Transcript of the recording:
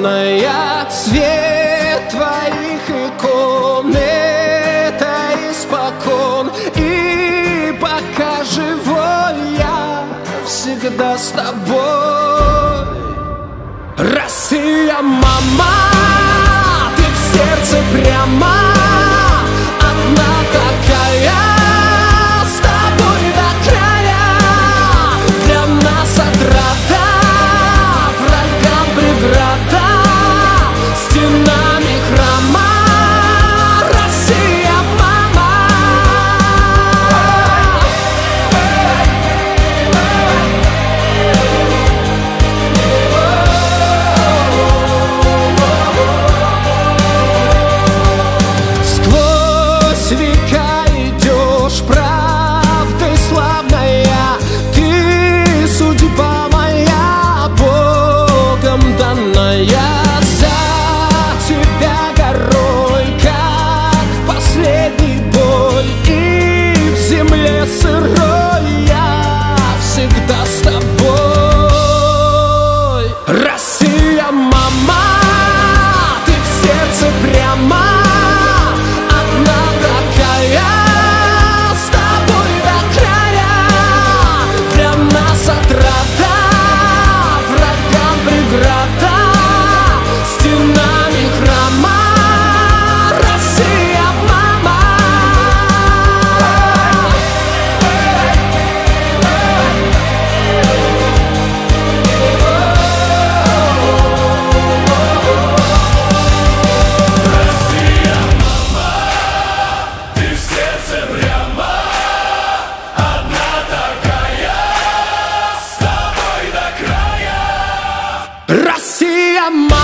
славная, свет твоих икон, это испокон. И пока живой я всегда с тобой. Россия, мама, ты в сердце прямо одна такая, с тобой до края. Для нас отрада, врагам преграда, стенами храма. Россия, мама. Сквозь века идешь, правдой славная, ты судьба моя, Богом данная. За тебя горой, как последний бой, и в земле сырой я всегда с тобой. Россия, мама, ты в сердце прямо одна такая, с тобой до края. Для нас отрада, врагам преграда, стенами храма. Россия, мама. Россия, мама, ты в сердце прямо одна такая, с тобой до края. Россия, мама.